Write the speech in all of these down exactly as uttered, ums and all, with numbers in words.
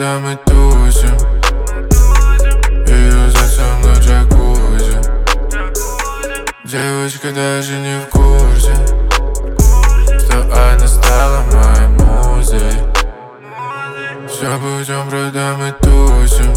продам и тусим. Ее за со мной джакузи. Девочка даже не в курсе, что она стала моей музой. Все путем продам и тусим.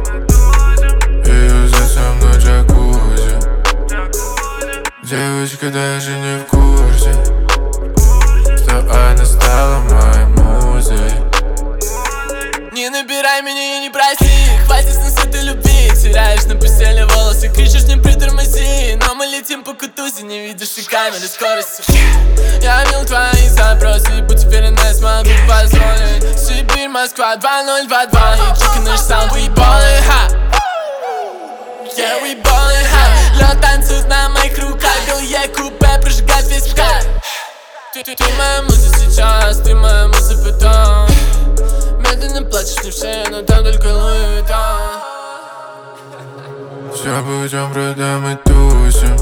Ее за со мной джакузи. Девочка даже не в курсе, что она стала моей музой. Не набирай меня и не проси, хватит с этой любви. Теряешь на постели волосы, кричишь не притормози. Но мы летим по кутузе, не видишь и камеры скорости. Я видел твои запросы, будь уверена, я смогу позволить. Сибирь, Москва, два ноль два два. И чики наш саунд, we ballin' hot. Yeah, we ballin' hot. Лед танцует на моих руках, белые купе прожигает весь мкат. Ты, ты, ты моя муза сейчас, ты моя муза потом. Медленно плачешь мне в шею, но там только Луи Виттон. Все путем продам и тусим.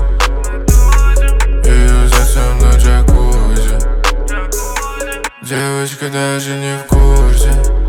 Ее за со мной джакузи. Девочка даже не в курсе,